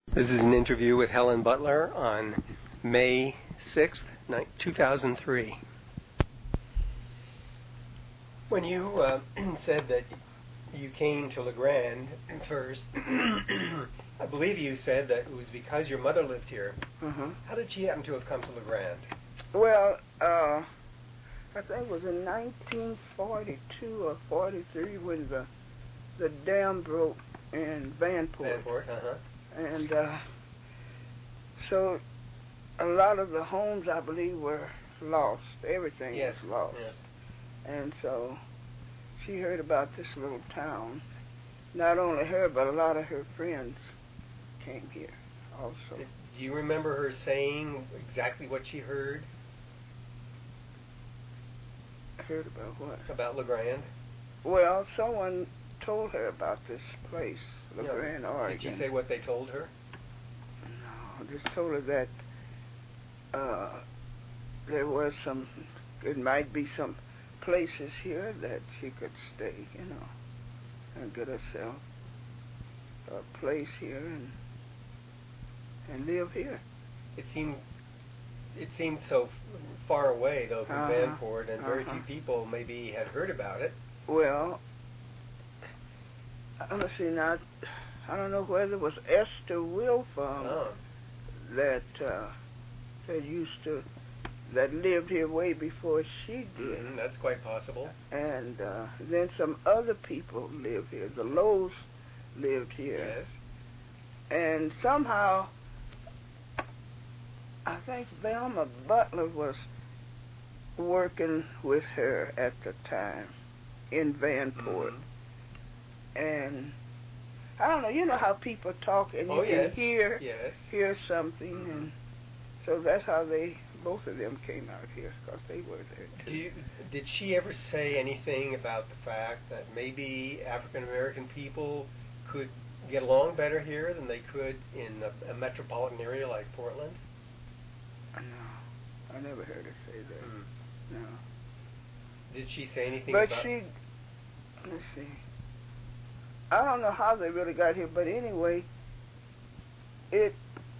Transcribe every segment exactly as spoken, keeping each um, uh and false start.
This is an interview with Helen Butler on May sixth, two thousand three. When you uh, said that you came to LeGrand first, I believe you said that it was because your mother lived here. Mm-hmm. How did she happen to have come to LeGrand? Well, uh, I think it was in nineteen forty-two or forty-three when the the dam broke in Vanport. Vanport, uh-huh. And uh, so a lot of the homes, I believe, were lost. Everything yes. was lost. Yes. And so she heard about this little town. Not only her, but a lot of her friends came here also. Did, do you remember her saying exactly what she heard? Heard about what? About LeGrand? Well, someone told her about this place, LeGrand, no. Oregon. Did she say what they told her? No, just told her that uh, there was some, it might be some places here that she could stay, you know, and get herself a place here and and live here. It seemed it seemed so far away though from uh-huh. Vanport, and very uh-huh. few people maybe had heard about it. Well, let's see now. I don't know whether it was Esther Wilfam oh. that uh, that used to. that lived here way before she did. Mm, that's quite possible. And uh, then some other people lived here. The Lowe's lived here. Yes. And somehow, I think Velma Butler was working with her at the time in Vanport. Mm-hmm. And I don't know, you know how people talk and oh, you yes. can hear, yes. hear something. Mm-hmm. And so that's how they... both of them came out here because they were there too. Do you, did she ever say anything about the fact that maybe African American people could get along better here than they could in a, a metropolitan area like Portland? No, I never heard her say that. Mm. No. Did she say anything but about... But she, let's see, I don't know how they really got here, but anyway, it...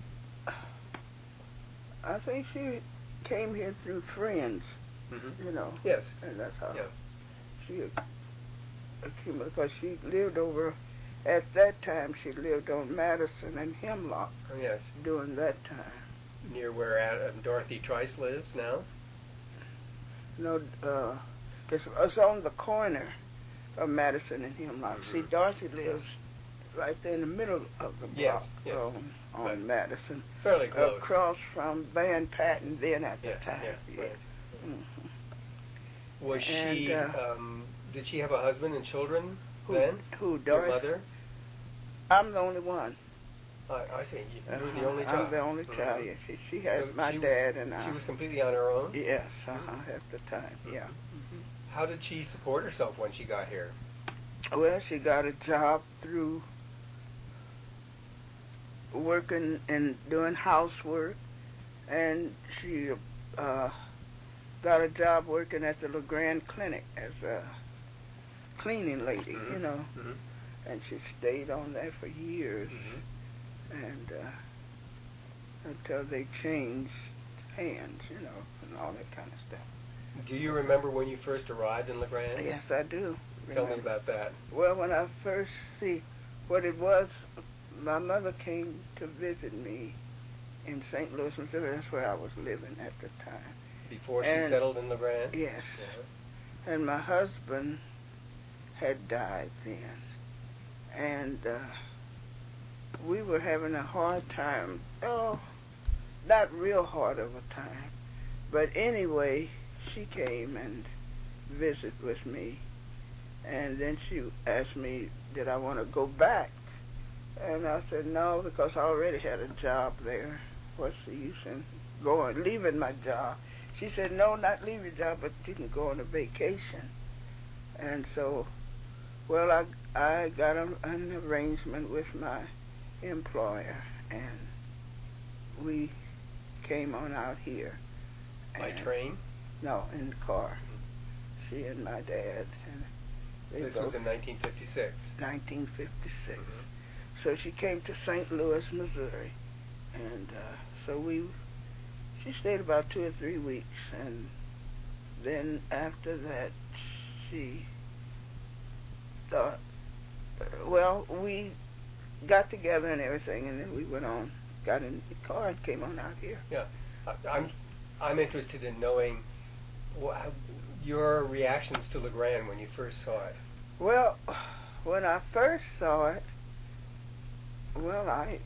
I think she came here through friends, mm-hmm. you know. Yes. And that's how yeah. she came, because she lived over, at that time she lived on Madison and Hemlock. Oh, yes. During that time. Near where uh, Dorothy Trice lives now? No, uh, it's, it's on the corner of Madison and Hemlock. Mm-hmm. See, Dorothy lives right there in the middle of the block. Yes, yes. Um, on right. Madison. Fairly close. Across from Van Patten then at yeah, the time. Yeah, right. Mm-hmm. Was and, she, uh, um, did she have a husband and children who, then? Who, Dorothy? Your mother? I'm the only one. I, I see. You uh-huh. were the only child? I'm the only mm-hmm. child, yes. She, she had so my she, dad and I. She was completely on her own? Yes, uh-huh, at the time, yeah. Mm-hmm. How did she support herself when she got here? Well, she got a job through working and doing housework, and she uh, got a job working at the LeGrand Clinic as a cleaning lady, mm-hmm. you know, mm-hmm. and she stayed on that for years, mm-hmm. and uh, until they changed hands, you know, and all that kind of stuff. Do you remember when you first arrived in LeGrand? Yes, I do. Tell remember. me about that. Well, when I first see what it was, my mother came to visit me in Saint Louis, Missouri. That's where I was living at the time. Before and she settled in LeGrand? Yes. Yeah. And my husband had died then. And uh, we were having a hard time. Oh, not real hard of a time. But anyway, she came and visited with me. And then she asked me, did I want to go back? And I said no, because I already had a job there. What's the use in going, leaving my job? She said, no, not leave your job, but you can go on a vacation. And so, well, I I got a, an arrangement with my employer, and we came on out here. By train? No, in the car. Mm-hmm. She and my dad. And they this both, was in nineteen fifty-six. nineteen fifty-six. Mm-hmm. so she came to Saint Louis, Missouri, and uh, so we she stayed about two or three weeks, and then after that she thought, well, we got together and everything, and then we went on, got in the car and came on out here. Yeah, I'm I'm interested in knowing wh- your reactions to LeGrand when you first saw it. Well, when I first saw it, well, I,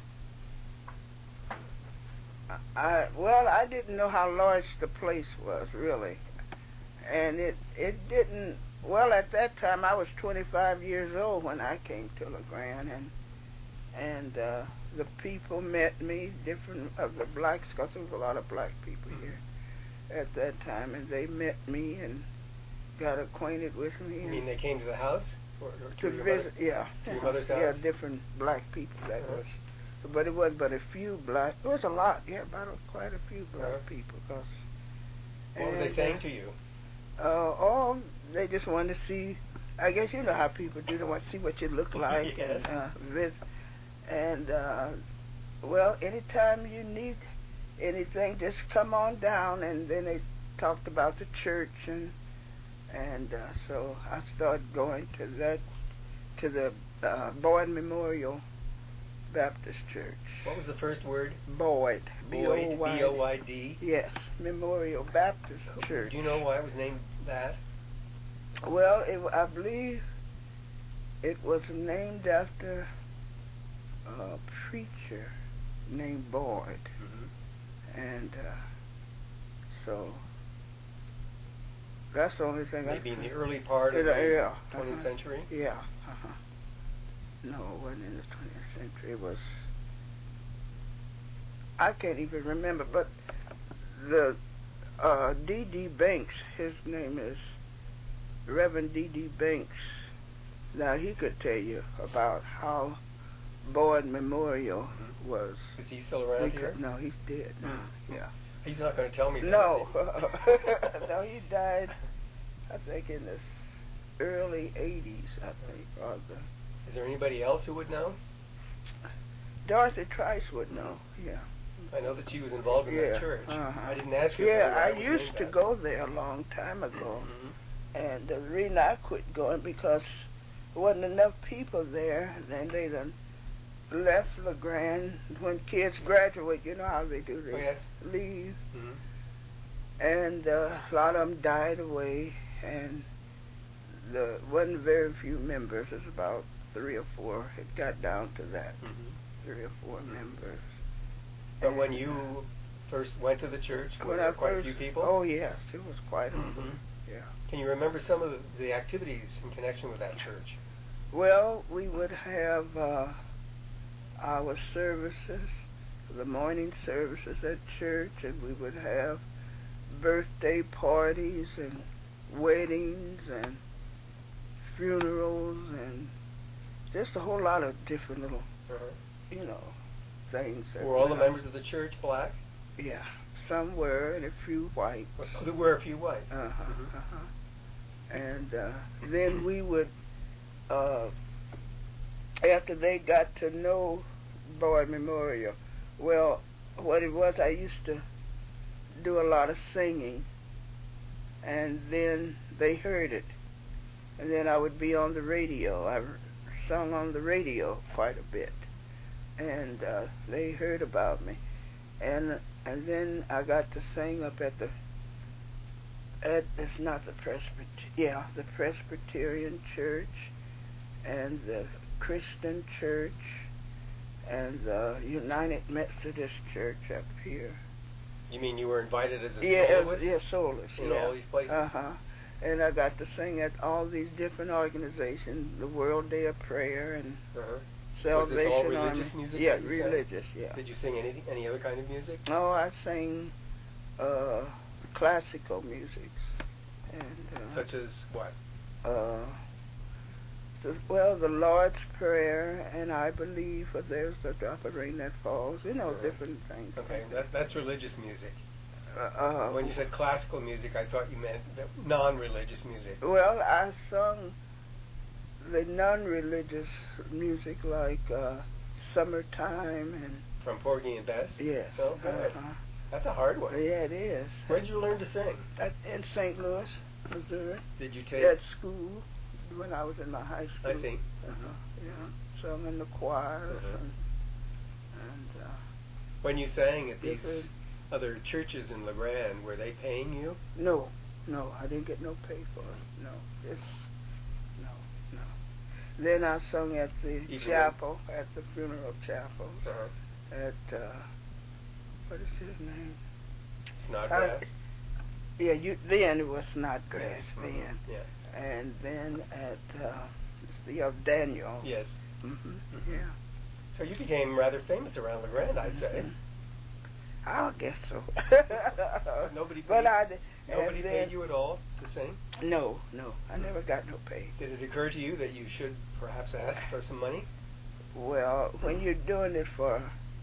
I, well, I didn't know how large the place was really, and it, it didn't. Well, at that time, I was twenty-five years old when I came to LeGrand, and and uh, the people met me, different of the blacks, because there was a lot of black people Mm-hmm. here at that time, and they met me and got acquainted with me. You mean they came to the house? Or, or to, To your visit, mother? yeah. To your mother's house? Yeah, different black people. That Uh-huh. was, but it wasn't but a few black. It was a lot. Yeah, about a, quite a few black Uh-huh. people. Cause, What were they saying to you? Uh, oh, they just wanted to see. I guess you know how people do. They want to see what you look like Yes. and uh, visit. And uh, well, anytime you need anything, just come on down. And then they talked about the church and. And uh, so I started going to that, to the uh, Boyd Memorial Baptist Church. What was the first word? Boyd. Boyd. B O Y D. Yes, Memorial Baptist Church. Do you know why it was named that? Well, it, I believe it was named after a preacher named Boyd. Mm-hmm. And uh, so... That's the only thing. Maybe I, in the early part of yeah, the yeah, twentieth uh-huh. century? Yeah. Uh-huh. No, it wasn't in the twentieth century. It was... I can't even remember, but the uh, D D Banks, his name is Reverend D D Banks. Now, he could tell you about how Boyd Memorial Mm-hmm. was... Is he still around he here? could, no, he's dead now. Mm. Yeah. He's not going to tell me that. No. is he? No, he died, I think, in the s- early eighties, I think. Or the Is there anybody else who would know? Dorothy Trice would know, yeah. I know that she was involved in yeah. that church. Uh-huh. I didn't ask her. Yeah, why I it was used named to that. go there a long time ago. Mm-hmm. And the reason I quit going because there wasn't enough people there, and then they done left LeGrand. When kids graduate, you know how they do, they Oh, yes. leave. Mm-hmm. And uh, a lot of them died away, and there wasn't very few members. It's about three or four. It got down to that, Mm-hmm. three or four Mhm. members. But And, when you first went to the church, were when there I quite first, a few people? Oh yes, it was quite a Mhm. yeah. Can you remember some of the, the activities in connection with that church? Well, we would have uh, our services, the morning services at church, and we would have birthday parties and weddings and funerals and just a whole lot of different little, Uh-huh. you know, things. that Were all the went on. members of the church black? Yeah, some were, and a few white. There were a few whites. Uh-huh, Mhm. uh-huh. And uh, then we would, uh, after they got to know Boyd Memorial, well, what it was, I used to do a lot of singing, and then they heard it. And then I would be on the radio. I sung on the radio quite a bit. And uh, they heard about me. And and then I got to sing up at the, at, it's not the Presbyterian, yeah, the Presbyterian Church, and the Christian Church, and the United Methodist Church up here. You mean you were invited as a Yeah, soloist? yeah, soloist. In yeah. all these places? Uh-huh. And I got to sing at all these different organizations, the World Day of Prayer and Uh-huh. Salvation Was this all Army. religious music Yeah, that you sang? religious, yeah. Did you sing any any other kind of music? Oh, I sang uh, classical music. And, uh, Such as what? uh, the, well, the Lord's Prayer, and I believe for there's a drop of rain that falls, you know, Right. different things. Okay, that, that's religious music. Uh, uh, When you said classical music, I thought you meant non-religious music. Well, I sung the non-religious music like uh, Summertime and From Porgy and Bess? yes. Oh, good. Uh-huh. That's a hard one. Yeah, it is. Where did you learn to sing? At, in Saint Louis, Missouri. Did you take? At school, when I was in my high school. I see. Uh-huh. Yeah. Sung in the choirs Uh-huh. and, and uh, When you sang at these different- other churches in LeGrand, were they paying you? no, no, I didn't get no pay for it. No, it's no, no. Then I sung at the Even chapel, at the funeral chapel, Uh-huh. at uh, what is his name? Snodgrass? Uh, yeah, you then it was Snodgrass Mhm. then, Yeah. and then at uh, the of Daniel. Yes. hmm Mhm. Yeah. So you became rather famous around LeGrand, I'd say. Mhm. I guess so. Nobody But paid- I did- Nobody and paid then- you at all to sing? No, no, I never got no pay. Did it occur to you that you should perhaps ask for some money? Well, when you're doing it for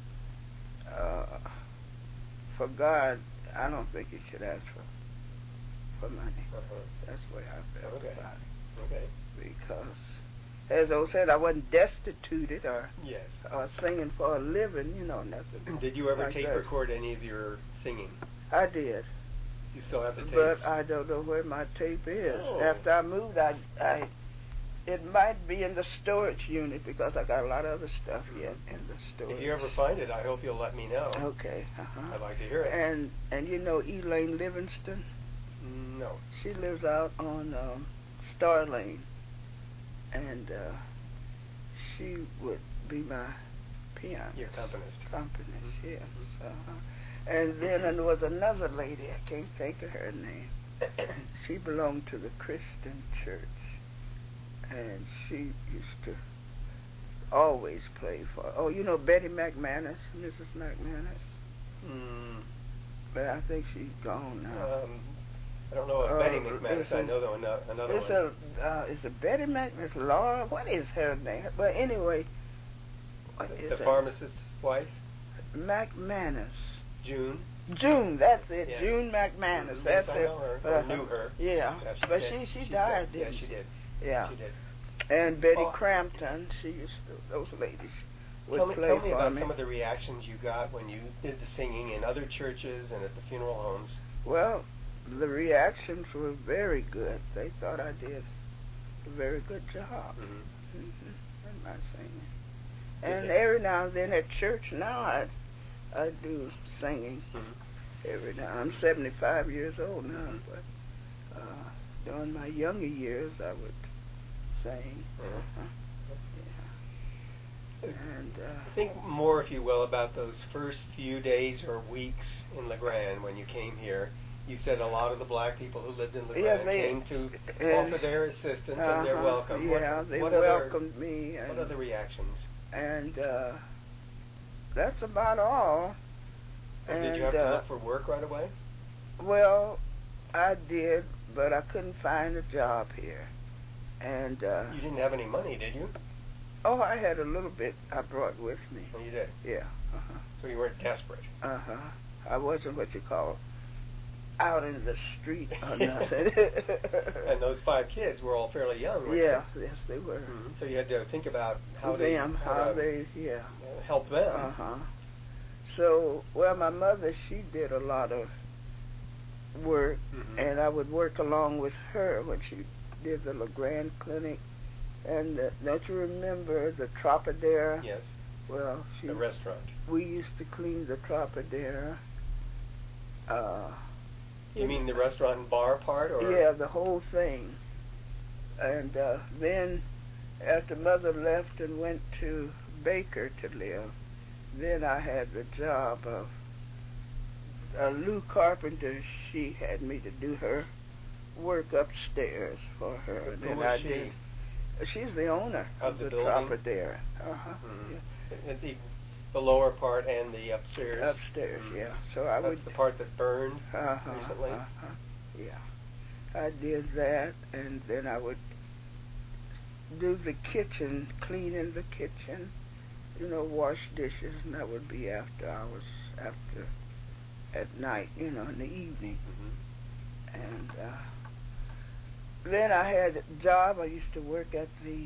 uh, for God, I don't think you should ask for for money. Uh-huh. That's the way I felt Okay. about it. Okay. Because, as I said, I wasn't destituted or Yes. or singing for a living, you know, nothing. Did you ever like tape that. record any of your singing? I did, You still have the tapes? but I don't know where my tape is. Oh. After I moved, I, I, it might be in the storage unit because I got a lot of other stuff yet in the storage. If you ever find it, I hope you'll let me know. Okay. Uh-huh. I'd like to hear it. And and you know Elaine Livingston? No. She lives out on um, Star Lane, and uh, she would be my pianist. Your accompanist. Accompanist, Mhm. yes. Mhm. Uh-huh. And then there was another lady, I can't think of her name. She belonged to the Christian church, and she used to always play for, oh, you know Betty McManus, Missus McManus? Mm, But I think she's gone now. um, I don't know if Uh, Betty McManus. it's I a- know though ano- another It's one. a, uh, it's a Betty McManus, Laura, what is her name? But anyway, what is the her- pharmacist's wife, McManus. June. June, that's it. Yeah. June McManus. Mhm. That's Yes, I it. know her, or Uh-huh. knew her. Yeah, Yeah, she's but dead. she she She's died, dead. Yeah, didn't she did. Yeah. She did. And Betty Well- Crampton, she used to, those ladies would Tell me, play tell me for about me. some of the reactions you got when you did the singing in other churches and at the funeral homes. Well, the reactions were very good. They thought I did a very good job Mm-hmm. mm-hmm, in my singing. Did And they? every now and then at church now I I do singing. Mm-hmm. Every now. I'm seventy-five years old now, Mhm. but uh, during my younger years I would sing. Mhm. Uh-huh. Yeah. And uh, Think more, if you will, about those first few days or weeks in LeGrand when you came here. You said a lot of the black people who lived in LeGrand Yeah, they- came to and- offer their assistance and their uh-huh, welcome. Yeah, what, they what welcomed me. Other, And, what other reactions? and uh, that's about all. And And, did you have to uh, look for work right away? Well, I did, but I couldn't find a job here. And uh, You didn't have any money, did you? oh, I had a little bit I brought with me. Oh, you did. Yeah. Uh-huh. So you weren't desperate. Uh-huh. I wasn't what you call out in the street or nothing. And those five kids were all fairly young, weren't Yeah, yes, they were. they? Mhm. So you had to think about how to them, how, how to they, yeah. uh, help them. Uh-huh. So, well, my mother, she did a lot of work, Mhm. and I would work along with her when she did the LeGrand Clinic. And uh, don't you remember the Tropidera? Yes, Well, she, the restaurant. we used to clean the Tropidera. Uh, You mean the restaurant and bar part, or Yeah, the whole thing. And uh, then, after Mother left and went to Baker to live, then I had the job of uh, Lou Carpenter. She had me to do her work upstairs for her. Who And then was I she? did. She's the owner Of of, the the, building? Tropidera. Uh-huh. Mhm. Yeah. And the, the lower part and the upstairs. Upstairs, Mhm. yeah. So I That's would the part that burned uh-huh, recently. Uh-huh. Yeah. I did that, and then I would do the kitchen, cleaning the kitchen, you know, wash dishes, and that would be after hours, after, at night, you know, in the evening. Mhm. And uh, then I had a job. I used to work at the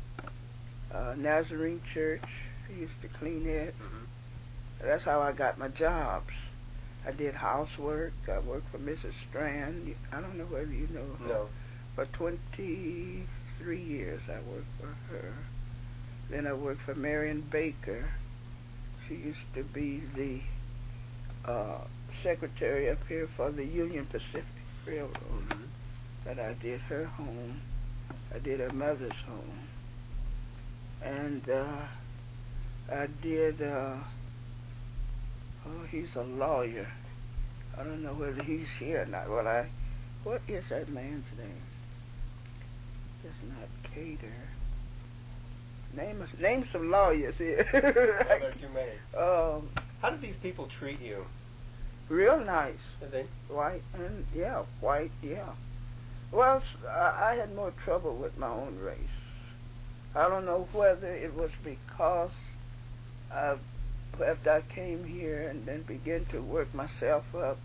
uh, Nazarene Church. I used to clean it. Mm-hmm. That's how I got my jobs. I did housework. I worked for Missus Strand. I don't know whether you know her. No. For twenty-three years I worked for her. Then I worked for Marion Baker. She used to be the uh, secretary up here for the Union Pacific Railroad. Mm-hmm. But I did her home. I did her mother's home. And uh, I did, uh, oh, he's a lawyer. I don't know whether he's here or not. Well, I, what is that man's name? It's not Cater. Name us, name some lawyers here. Well, there are too many. Um, How did these people treat you? Real nice. Did they? White and yeah, white, yeah. Well, I I had more trouble with my own race. I don't know whether it was because I, after I came here and then began to work myself up,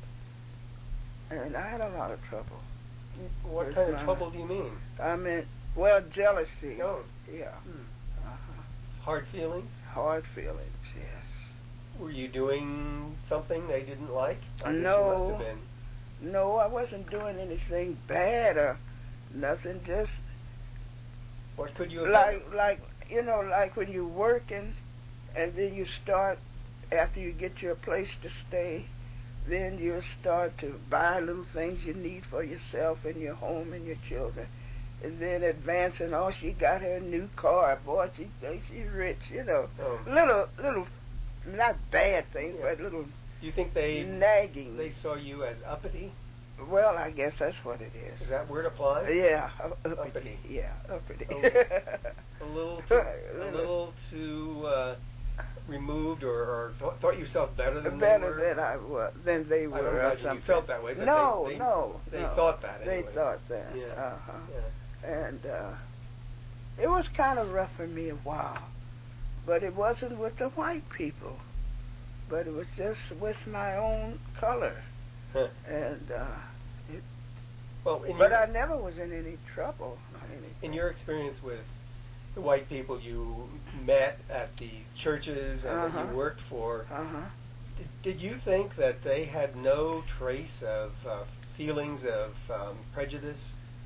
and I had a lot of trouble. What kind of trouble do you mean? I mean, well, jealousy. Oh. Yeah. Hmm. Uh-huh. Hard feelings? Hard feelings, yes. Were you doing something they didn't like? I guess No. You must have been. No, I wasn't doing anything bad or nothing. Just What could you have like, done? like you know, like when you're working, and then you start after you get your place to stay. Then you start to buy little things you need for yourself and your home and your children. And then advancing, oh, she got her new car. Boy, she thinks she's rich, you know. Oh. Little, little, not bad things, Yeah. but little Do you think they nagging. they saw you as uppity? Well, I guess that's what it is. Does that word apply? Yeah, uppity. Uppity. Yeah, uppity. A little too, a Little. little too uh, removed, or, or th- thought yourself better than Better they were? than I was, than they were. I don't or imagine something. you felt that way, but no, they, they, no, they no. thought that anyway. They thought that. Yeah. Uh-huh. Yeah. And uh, it was kind of rough for me a while, but it wasn't with the white people, but it was just with my own color. Huh. And uh, it, Well, in but your, I never was in any trouble or anything. in your experience with the white people you met at the churches and Uh-huh. that you worked for, Uh-huh. did, did you think that they had no trace of uh, feelings of um, prejudice?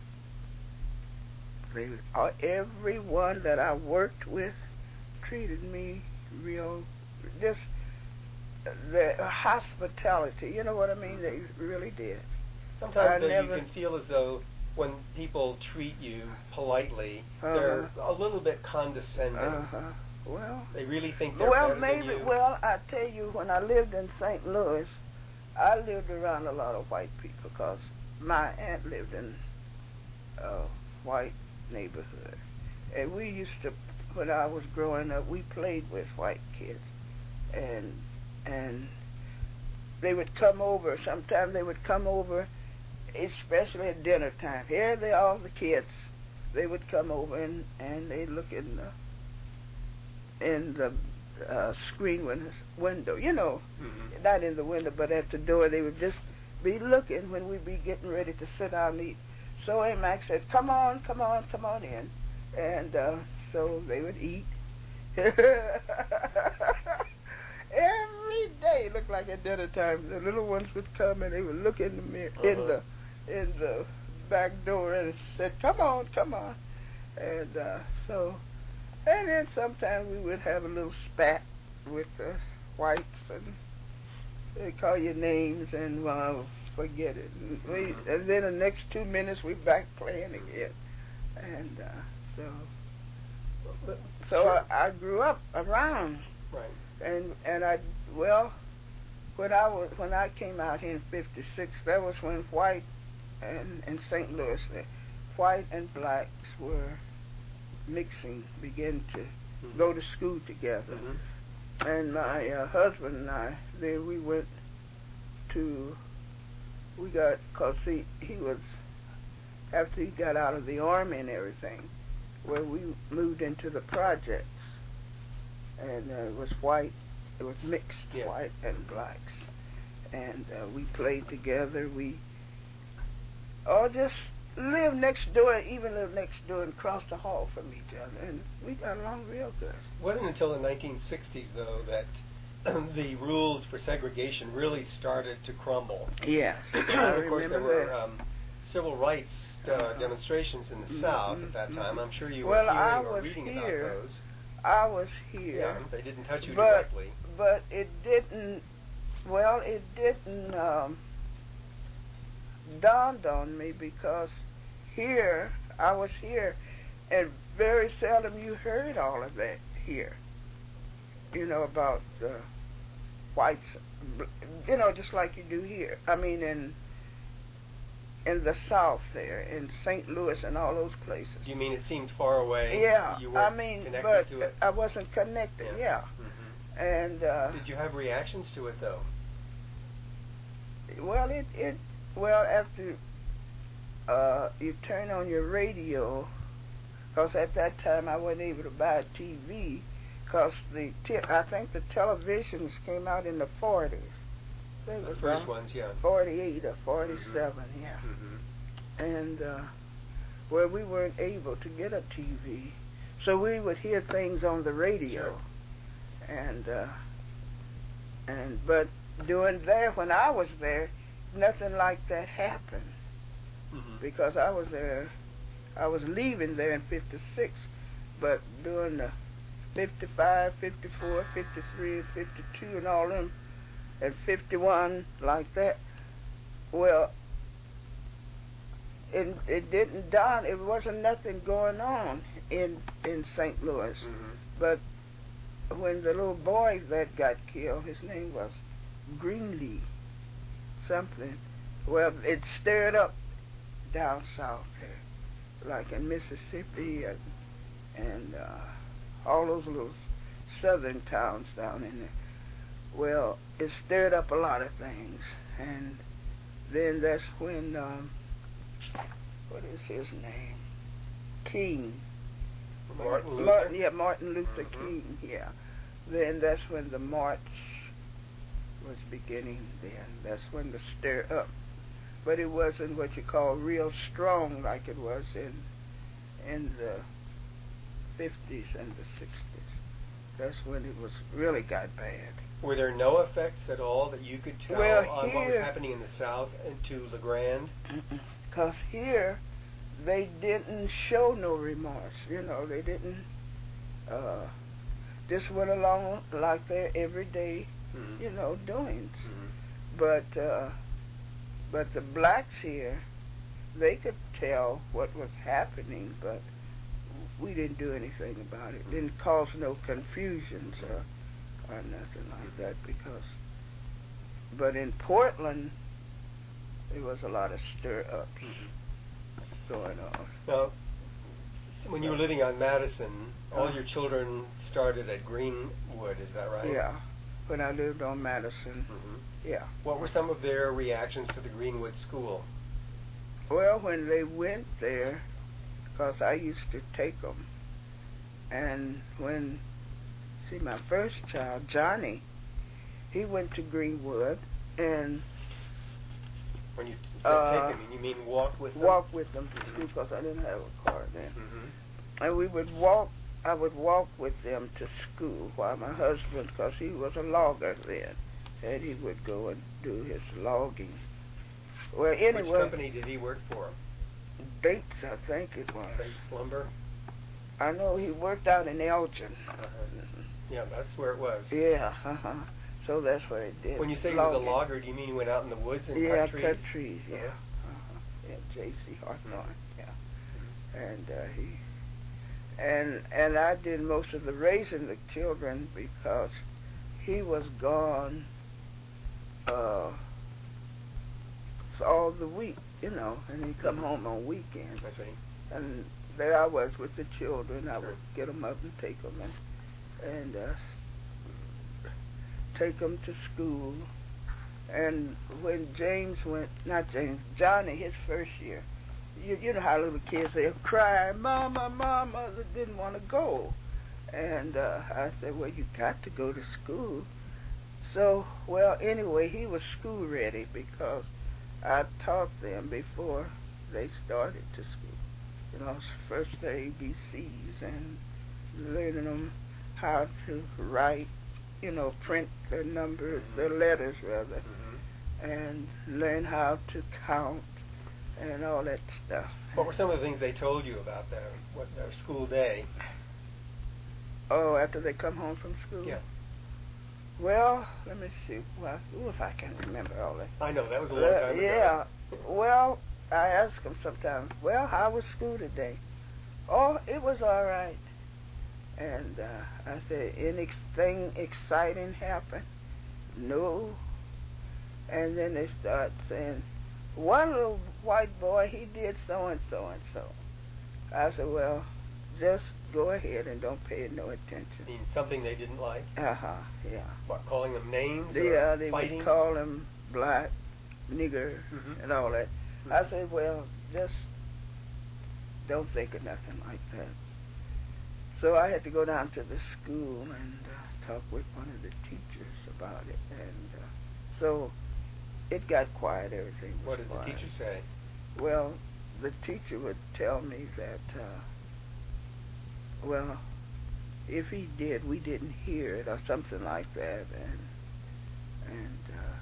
They, uh, everyone that I worked with treated me real, just the hospitality. You know what I mean? They really did. Sometimes I though, never- you can feel as though when people treat you politely, Uh-huh. they're a little bit condescending. Uh-huh. Well, They really think they're well, better maybe. than you. Well, I tell you, when I lived in Saint Louis, I lived around a lot of white people because my aunt lived in a white neighborhood, and we used to, when I was growing up, we played with white kids, and and they would come over. Sometimes they would come over, especially at dinner time. Here they are, the kids. They would come over and and they look in the in the uh, screen win- window, you know, Mhm. not in the window, but at the door. They would just be looking when we'd be getting ready to sit down and eat. So Aunt Mac said, "Come on, come on, come on in," and uh, so they would eat. Every day looked like at dinner time. The little ones would come and they would look in the mirror, in Uh-huh. the in the back door, and said, "Come on, come on," and uh, so. And then sometimes we would have a little spat with the whites, and they call you names, and uh, forget it. And, we, and then the next two minutes we back playing again, and uh, so But- so sure. I, I grew up around, Right. and and I well, when I was when I came out here in fifty-six, that was when white and in Saint Louis, the white and blacks were mixing, began to Mhm. go to school together. Mhm. And my uh, husband and I, then we went to, we got, because he, he was, after he got out of the army and everything, where we moved into the projects. And uh, it was white, it was mixed, Yeah. white and blacks. And uh, we played together, we all just lived next door, even lived next door and across the hall from each other, and we got along real good. It wasn't until the nineteen sixties, though, that the rules for segregation really started to crumble. Yes, I of course, there remember were that. um, civil rights uh, Uh-huh. demonstrations in the Mhm, South at that time. mhm. I'm sure you Well, were I hearing or was reading here. about those. I was here. Yeah, they didn't touch you but, directly. But it didn't, well, it didn't um, dawned on me because here, I was here, and very seldom you heard all of that here. You know, about uh, whites, you know, just like you do here. I mean, in in the South there, in Saint Louis and all those places. You mean it seemed far away? Yeah, You I weren't mean, connected but to it? I wasn't connected, yeah. Yeah. Mm-hmm. And, uh, Did you have reactions to it, though? well, it, it, well, after uh, you turn on your radio, because at that time I wasn't able to buy a T V, because the, te- I think the televisions came out in the forties. They The was first around ones, yeah. forty-eight or forty-seven, Mm-hmm. yeah. Mm-hmm. And uh, well, we weren't able to get a T V, so we would hear things on the radio. Sure. And uh, and but during there, when I was there, nothing like that happened Mm-hmm. because I was there. I was leaving there in fifty-six, but during the fifty-five, fifty-four, fifty-three, fifty-two, and all them, and fifty-one, like that, well, it, it didn't dawn, it wasn't nothing going on in in Saint Louis. Mm-hmm. But when the little boy that got killed, his name was Greenlee, something, well, it stirred up down south there, like in Mississippi and, and uh, all those little southern towns down in there. Well, it stirred up a lot of things, and then that's when, um, what is his name? King. Martin Luther? Martin, yeah, Martin Luther Mhm. King, yeah. Then that's when the march was beginning then. That's when the stir up. But it wasn't what you call real strong like it was in in the fifties and the sixties. That's when it was really got bad. Were there no effects at all that you could tell Well, on what was here- happening in the South and to LeGrand? Because here, they didn't show no remorse. You know, they didn't uh, just went along like their everyday, Mm-hmm. you know, doings. Mm-hmm. But uh, but the blacks here, they could tell what was happening, but we didn't do anything about it. Didn't cause no confusions or or nothing like that because. But in Portland, there was a lot of stir ups Mm-hmm. going on. Now, when you were living on Madison, all Uh. your children started at Greenwood, is that right? Yeah, when I lived on Madison. Mm-hmm. Yeah. What were some of their reactions to the Greenwood School? Well, when they went there, because I used to take them, and when, see, my first child, Johnny, he went to Greenwood and When you said Uh, take them, you mean walk with them? walked with them to school because I didn't have a car then. Mm-hmm. And we would walk, I would walk with them to school while my husband, because he was a logger then, and he would go and do his logging. Well, anyway. Which company did he work for? Bates, I think it was. Bates Lumber? I know he worked out in Elgin. Uh-huh. Yeah, that's where it was. Yeah, uh-huh. So that's what it did. When you say he was a Logging. logger, do you mean he went out in the woods and Yeah, cut trees? cut trees, yeah. Uh-huh. Uh-huh. Yeah, J C Hawthorne, Mhm. yeah. And uh, he, and and I did most of the raising the children because he was gone uh, for all the week, you know, and he'd come Mhm. home on weekends. I see. And there I was with the children. I Sure. would get them up and take them and and uh, take them to school. And when James went, not James, Johnny, his first year, you, you know how little kids, they'll cry, Mama, Mama, they didn't want to go. And uh, I said, well, you got to go to school. So, well, anyway, he was school ready because I taught them before they started to school. You know, first the A B Cs and learning them how to write, you know, print the numbers, Mm-hmm. the letters rather, Mm-hmm. and learn how to count and all that stuff. What were some of the things they told you about their what their school day? Oh, after they come home from school? Yeah. Well, let me see. Well, ooh, if I can remember all that. I know that was a long Uh, time ago. yeah. Well, I ask them sometimes, well, how was school today? Oh, it was all right. And uh, I said, anything exciting happened? No. And then they start saying, one little white boy, he did so and so and so. I said, well, just go ahead and don't pay no attention. I mean, something they didn't like? Uh-huh, yeah. What, calling them names? Yeah, or they fighting? would call him black, nigger, Mhm. and all that. Mhm. I said, well, just don't think of nothing like that. So I had to go down to the school and uh, talk with one of the teachers about it. And uh, so it got quiet, everything was What did quiet. the teacher say? Well, the teacher would tell me that, uh, well, if he did, we didn't hear it or something like that. And and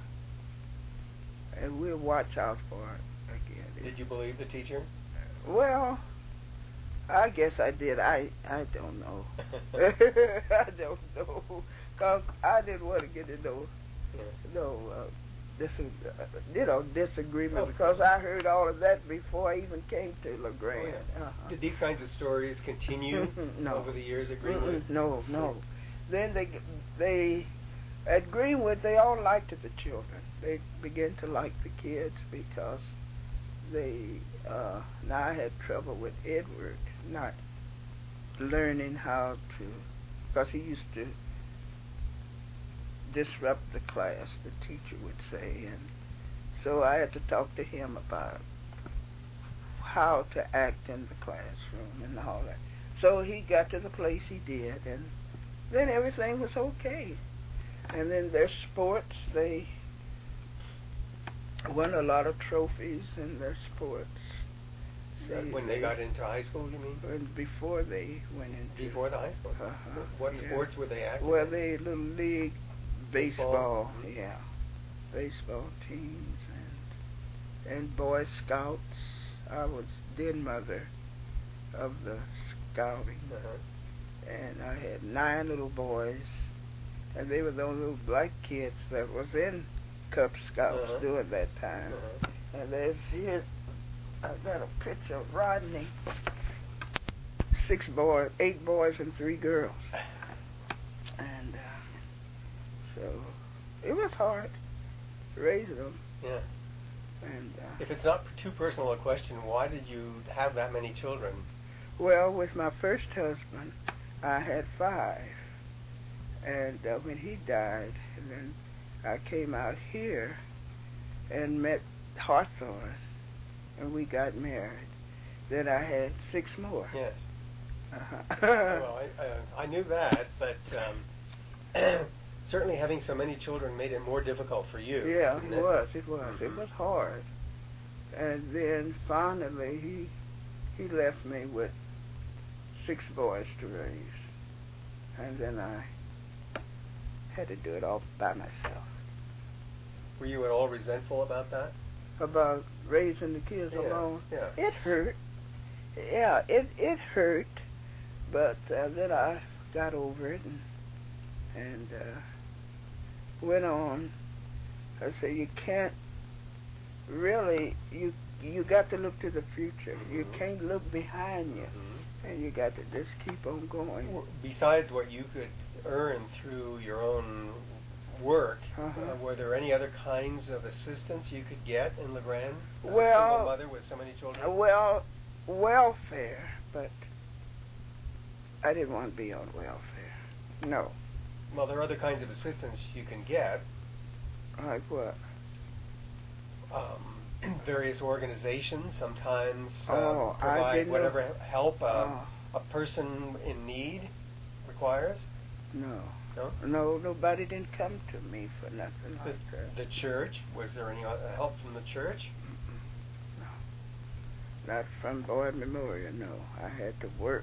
uh, and we'll watch out for it again. Did you believe the teacher? Well, I guess I did. I I don't know. I don't know, cause I didn't want to get into no Yeah. no uh, dis- uh, you know disagreement, Oh. because I heard all of that before I even came to LaGrande. Oh, yeah. uh-huh. Did these kinds of stories continue No. over the years at Mm-mm, Greenwood? no, no. Then they they at Greenwood they all liked the children. They began to like the kids because they uh, now I had trouble with Edward not learning how to, because he used to disrupt the class, the teacher would say, and so I had to talk to him about how to act in the classroom and all that. So he got to the place he did, and then everything was okay. And then their sports, they won a lot of trophies in their sports. That when they got into high school, you mean? And before they went into Before the high school? Uh-huh, What yeah. sports were they active Well, in? they little league Baseball? baseball, yeah, baseball teams and and Boy Scouts. I was den mother of the scouting, Uh-huh. and I had nine little boys, and they were those little black kids that was in Cub Scouts Uh-huh. during that time. Uh-huh. And there's here, I've got a picture of Rodney. Six boys, eight boys and three girls. And uh, so it was hard raising them. Yeah. And uh, If it's not too personal a question, why did you have that many children? well, with my first husband, I had five. And uh, when he died, and then I came out here and met Hawthorne, and we got married. Then I had six more. Yes. Uh-huh. Well, I, I, I knew that, but um, certainly having so many children made it more difficult for you. Yeah, didn't it was. It was. Mhm. It was hard. And then finally, he he left me with six boys to raise, and then I had to do it all by myself. Were you at all resentful about that? About raising the kids Yeah, alone, yeah. it hurt. Yeah, it it hurt, but uh, then I got over it and and uh, went on. I say you can't really you you got to look to the future. Mm-hmm. You can't look behind you, Mhm. and you got to just keep on going. W- Besides what you could earn through your own work, Uh-huh. uh, were there any other kinds of assistance you could get in LaGrande? As a Well, single mother with so many children? Well, welfare, but I didn't want to be on welfare. No. Well, there are other kinds of assistance you can get. Like what? Um, various organizations sometimes uh, Oh, I provide didn't know- whatever help uh, Oh. a person in need requires. No. No? No, nobody didn't come to me for nothing The, like that. the church, was there any uh, help from the church? not from Boyd Memorial, no. I had to work.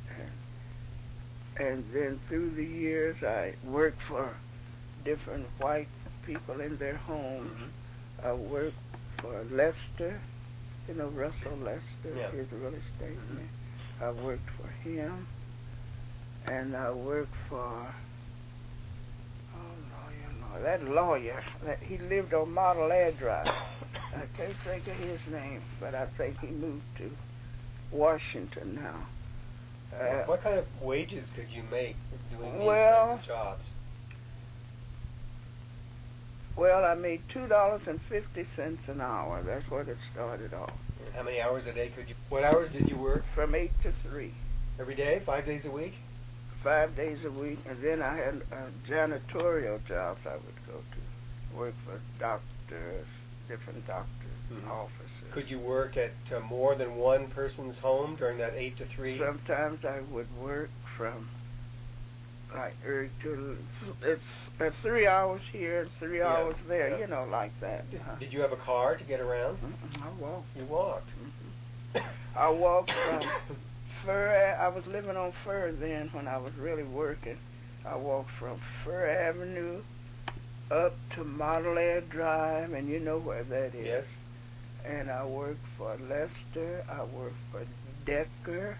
And, and then through the years, I worked for different white people in their homes. Mm-hmm. I worked for Lester, you know, Russell Lester, yeah. his real estate man. I worked for him. And I worked for, oh, lawyer, lawyer. That lawyer, that he lived on Model Air Drive. I can't think of his name, but I think he moved to Washington now. Uh, what kind of wages could you make doing these well, kinds of jobs? Well, I made two dollars and fifty cents an hour. That's what it started off. And how many hours a day could you? What hours did you work? From eight to three. Every day, five days a week. Five days a week, and then I had uh, janitorial jobs I would go to, work for doctors, different doctors, mm-hmm. and officers. Could you work at uh, more than one person's home during that eight to three? Sometimes I would work from like eight to it's uh, three hours here and three yeah. hours there, yeah. you know, like that. Did, uh-huh. did you have a car to get around? Mm-mm, I walked. You walked. Mm-hmm. I walked from Fur. I was living on Fur then when I was really working. I walked from Fur Avenue up to Model Air Drive, and you know where that is. Yes. And I worked for Lester. I worked for Decker,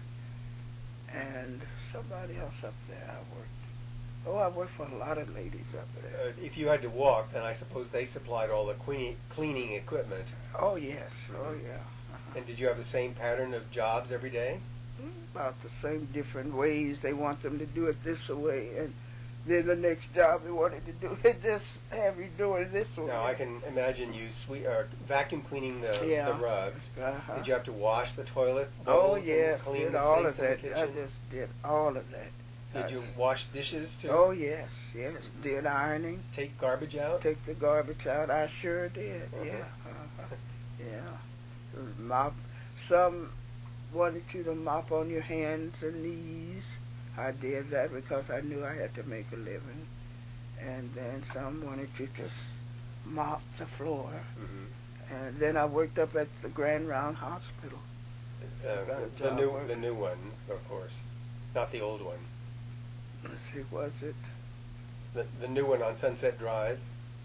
and somebody else up there. I worked. Oh, I worked for a lot of ladies up there. Uh, if you had to walk, then I suppose they supplied all the cleaning, cleaning equipment. Oh yes. Mm-hmm. Oh yeah. Uh-huh. And did you have the same pattern of jobs every day? About the same different ways. They want them to do it this way, and then the next job they wanted to do it, just have you do it this way. Now I can imagine you sweep or vacuum cleaning the, yeah. the rugs. Uh-huh. Did you have to wash the toilet? Oh yes, clean did the all of sinks that. in the I kitchen? just did all of that. Did I you did. wash dishes too? Oh yes, yes. Did ironing. Take garbage out? Take the garbage out. I sure did. Uh-huh. Yeah. Uh-huh. Yeah. Mop. Some wanted you to mop on your hands and knees. I did that because I knew I had to make a living. And then some wanted you to mop the floor. Mm-hmm. And then I worked up at the Grand Round Hospital. Uh, the, the new, work. the new one, of course, not the old one. Let's see, was it? The the new one on Sunset Drive.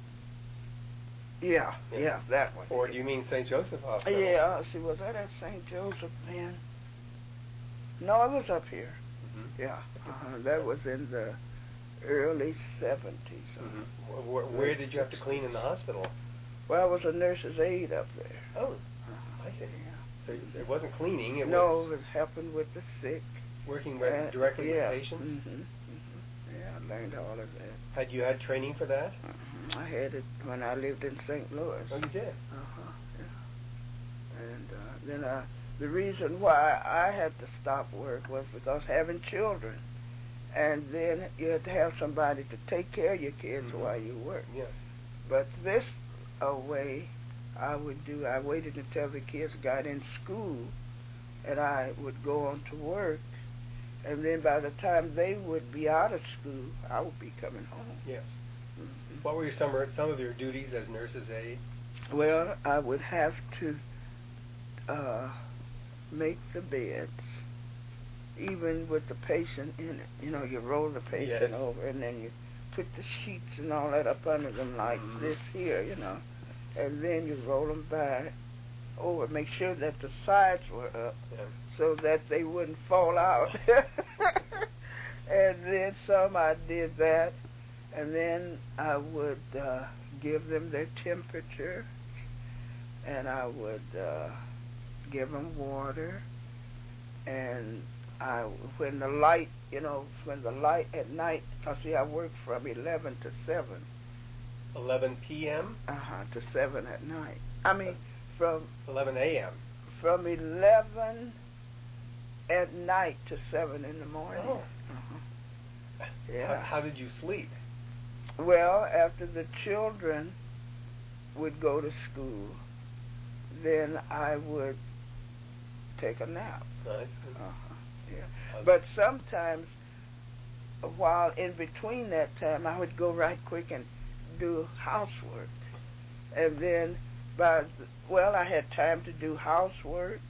Yeah, yeah, yeah, that one. Or do you mean Saint Joseph Hospital? Yeah, see, was that at Saint Joseph then? No, it was up here. Mm-hmm. Yeah, uh-huh. That was in the early seventies. Mm-hmm. Where, where did you have to clean in the hospital? Well, I was a nurse's aide up there. Oh, uh-huh. I see. Yeah. So it wasn't cleaning, it no, was... No, it was helping with the sick. Working with, uh, directly yeah. with patients? Mm-hmm. Mm-hmm. Yeah, I learned all of that. Had you had training for that? Uh-huh. I had it when I lived in Saint Louis. Oh, you did? Uh-huh, yeah. And uh, then I, the reason why I had to stop work was because having children. And then you had to have somebody to take care of your kids mm-hmm. while you work. Yeah. But this a way I would do, I waited until the kids got in school, and I would go on to work. And then by the time they would be out of school, I would be coming home. Yes. Mm-hmm. What were your some, some of your duties as nurse's aide? Well, I would have to uh, make the beds, even with the patient in it. You know, you roll the patient yes. over, and then you put the sheets and all that up under them like mm-hmm. this here, you know. And then you roll them back over, make sure that the sides were up yeah. so that they wouldn't fall out. And then some I did that, and then I would uh, give them their temperature, and I would uh, give them water, and I, when the light, you know, when the light at night, I see I work from eleven to seven. eleven p.m.? Uh-huh, to seven at night. I mean, from... eleven a.m.? From eleven at night to seven in the morning. Oh. Uh-huh. Yeah. How, how did you sleep? Well, after the children would go to school, then I would take a nap. Nice. Uh-huh. Yeah. But sometimes, while in between that time, I would go right quick and do housework. And then, by well, I had time to do housework,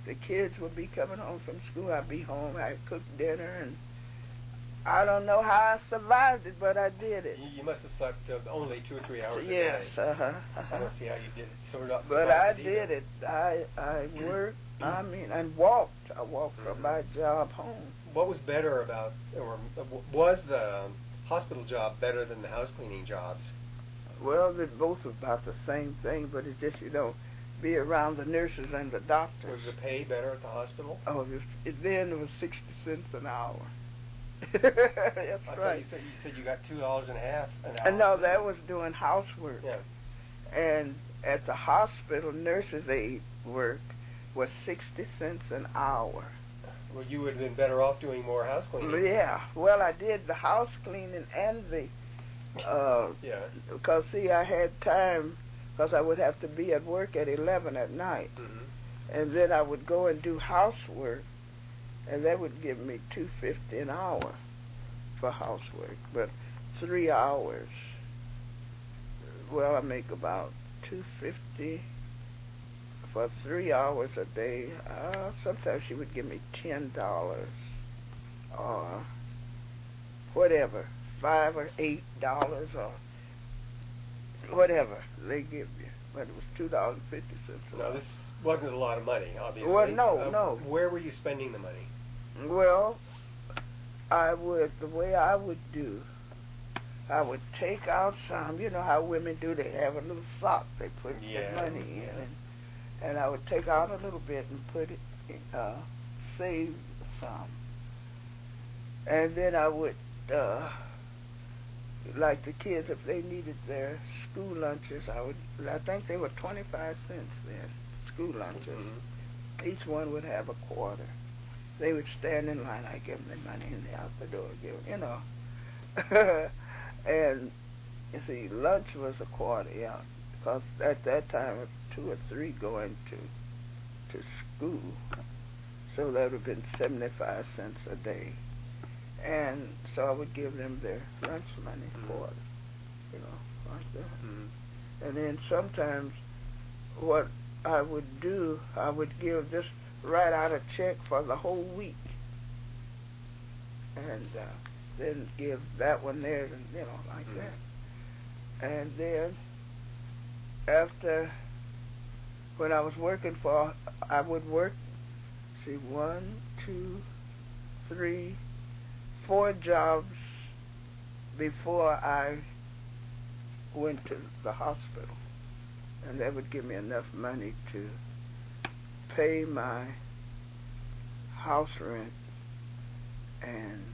the kids would be coming home from school. I'd be home. I'd cook dinner, and I don't know how I survived it, but I did it. You, you must have slept uh, only two or three hours yes, a day. uh-huh, uh-huh. I don't see how you did it. Sort of. But I did it. I I worked. I mean, and walked. I walked mm-hmm. from my job home. What was better about, or was the hospital job better than the house cleaning jobs? Well, they're both about the same thing, but it's just, you know, be around the nurses and the doctors. Was the pay better at the hospital? Oh, it, was, it then it was sixty cents an hour. That's I right. You said, you said you got two dollars and a half an hour. And no, that was doing housework. Yeah. And at the hospital, nurses' aid work was sixty cents an hour. Well, you would have been better off doing more house cleaning. Yeah. Well, I did the house cleaning and the. Uh, yeah. Because see, I had time, because I would have to be at work at eleven at night, mm-hmm. and then I would go and do housework, and that would give me two fifty an hour for housework. But three hours, well, I make about two fifty for three hours a day. Uh, sometimes she would give me ten dollars or whatever. Five or eight dollars or whatever they give you, but it was two dollars and fifty cents. No, this wasn't a lot of money, obviously. Well, no, uh, no. Where were you spending the money? Well, I would the way I would do. I would take out some. You know how women do? They have a little sock they put yeah, the money yeah. in, and, and I would take out a little bit and put it, in, uh, save some, and then I would. Uh, Like the kids, if they needed their school lunches, I would. I think they were twenty-five cents then. School lunches. Mm-hmm. Each one would have a quarter. They would stand in line. I give them the money, and they out the door. Give them, you know. And you see, lunch was a quarter, yeah, because at that time, two or three going to to school, so that would have been seventy-five cents a day. And so I would give them their lunch money mm-hmm. for it, you know, like that. Mm-hmm. And then sometimes what I would do, I would give just write out a check for the whole week, and uh, then give that one there, and you know, like mm-hmm. that. And then after, when I was working for, I would work, see, one, two, three, four jobs before I went to the hospital, and that would give me enough money to pay my house rent and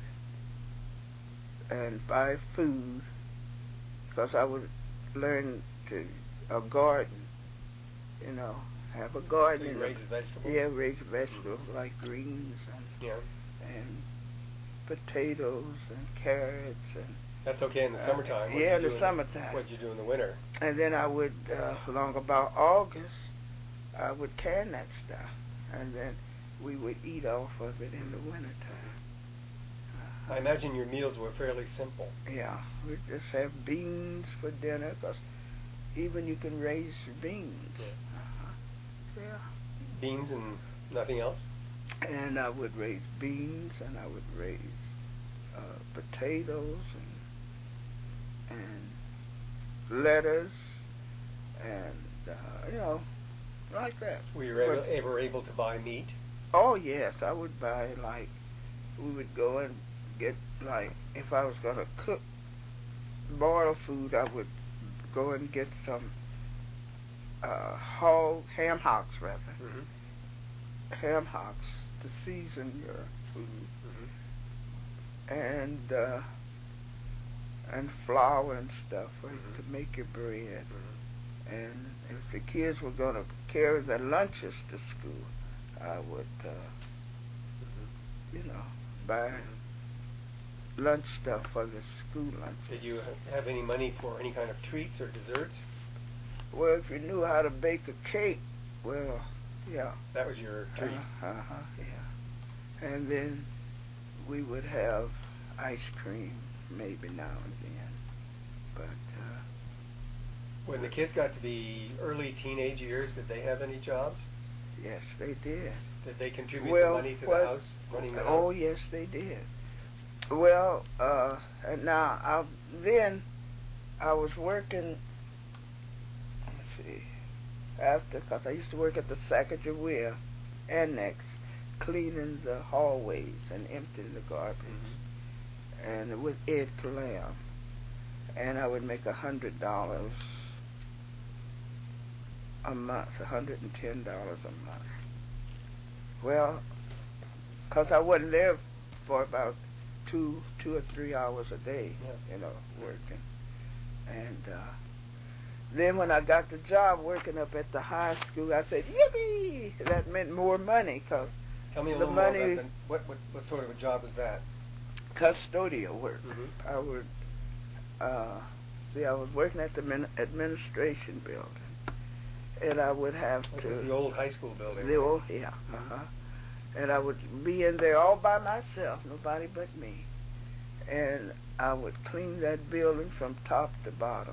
and buy food, because I would learn to a garden, you know, have a garden. So you raise vegetables? Yeah, raise vegetables mm-hmm. like greens and yeah. and potatoes and carrots and. That's okay in the summertime. Uh, what yeah, in the in summertime. What you do in the winter? And then I would, uh, along about August, I would can that stuff, and then we would eat off of it in the wintertime. Uh, I imagine your meals were fairly simple. Yeah, we'd just have beans for dinner, because even you can raise beans. Yeah. Uh-huh. Yeah. Beans and nothing else? And I would raise beans, and I would raise uh, potatoes, and, and lettuce, and, uh, you know, like that. Were you ever, but, ever able to buy meat? Oh, yes. I would buy, like, we would go and get, like, if I was going to cook, boil food, I would go and get some uh, hog, ham hocks, rather. Mm-hmm. Ham hocks to season your food, mm-hmm. and uh, and flour and stuff for, mm-hmm. to make your bread. Mm-hmm. And if the kids were going to carry their lunches to school, I would, uh, mm-hmm. you know, buy mm-hmm. lunch stuff for the school lunch. Did you have any money for any kind of treats or desserts? Well, if you knew how to bake a cake, well, yeah. That was your treat. Uh, uh-huh, yeah. And then we would have ice cream maybe now and then. But uh, when the kids got to be early teenage years, did they have any jobs? yes, they did. Did they contribute well, the money to what, the house, running the oh, house? yes, they did. Well, uh, and now, I, then I was working, let's see, after, because I used to work at the Sacagawea Annex, cleaning the hallways and emptying the garbage, mm-hmm. and with Ed Calam. And I would make a hundred dollars a month, a hundred and ten dollars a month. Well, because I wasn't there for about two, two or three hours a day, yeah. you know, working. And uh, then when I got the job working up at the high school, I said, yippee! That meant more money, because Tell me a the little money, more about that. What, what, what sort of a job was that? Custodial work. Mm-hmm. I would, uh, see, I was working at the min- administration building, and I would have What to... was the old high school building? The right? old, yeah, uh-huh. And I would be in there all by myself, nobody but me. And I would clean that building from top to bottom.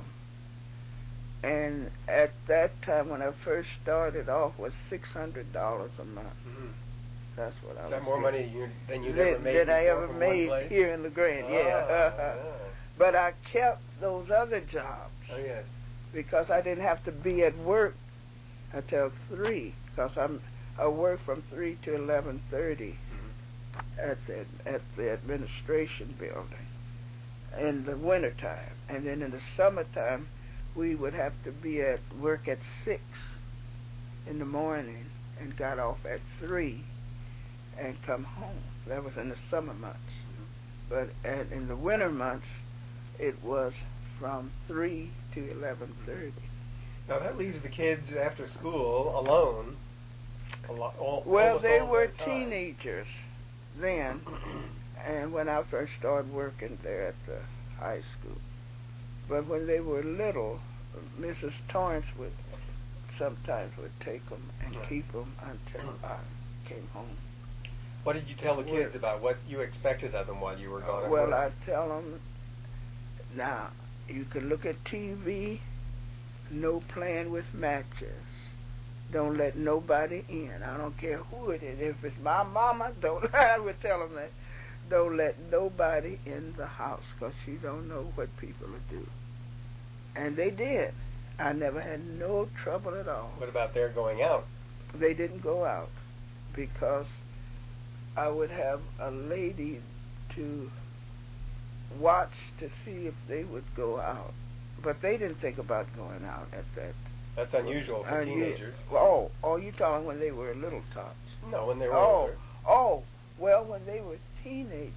And at that time, when I first started off, was six hundred dollars a month. Mm-hmm. That's what I was. Is that more getting. money you, than you that, ever made that I before ever from made one place? here in the Grand? Oh, yeah. yeah. But I kept those other jobs. Oh yes. Because I didn't have to be at work until three. Because I'm I work from three to eleven thirty mm-hmm. at the at the administration building in the wintertime, and then in the summertime we would have to be at work at six in the morning and got off at three and come home. That was in the summer months. Mm-hmm. But at, in the winter months, it was from three to eleven thirty. Now that leaves the kids after school alone. A lot, all, well, they all were time. teenagers then, and when I first started working there at the high school. But when they were little, Missus Torrance would sometimes would take them and yes. keep them until I came home. What did you tell the kids well, about what you expected of them while you were gone? Well, I tell them, now, you can look at T V, no playing with matches. Don't let nobody in. I don't care who it is. If it's my mama, don't, I would tell them that. Don't let nobody in the house, because you don't know what people will do. And they did. I never had no trouble at all. What about their going out? They didn't go out, because I would have a lady to watch to see if they would go out. But they didn't think about going out at that. That's unusual for Unu- teenagers. Oh, oh, you talking when they were little tots? No, when they were oh, older. Oh, well, when they were teenagers,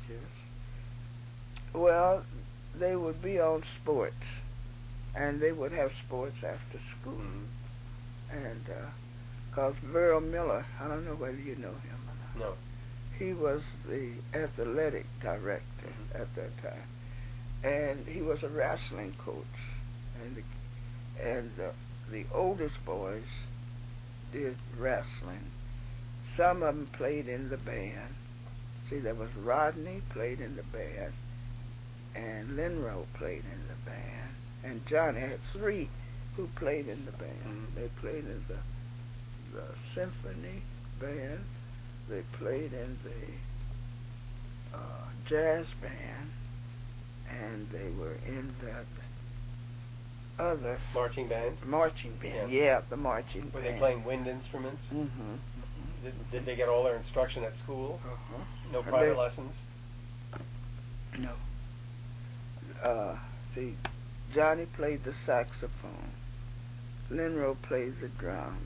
well, they would be on sports, and they would have sports after school. Mm-hmm. And because uh, Verl Miller, I don't know whether you know him or not. No. He was the athletic director mm-hmm. at that time, and he was a wrestling coach, and the, and the, the oldest boys did wrestling. Some of them played in the band. See, there was Rodney played in the band, and Linrow played in the band, and Johnny had three who played in the band. Mm-hmm. They played in the the symphony band. They played in the uh, jazz band, and they were in that other marching band. Marching band, yeah, yeah the marching were band. Were they playing wind instruments? Mm-hmm. mm-hmm. Did, did they get all their instruction at school? Uh-huh. No prior they, lessons? No. Uh, see, Johnny played the saxophone. Linrow played the drums.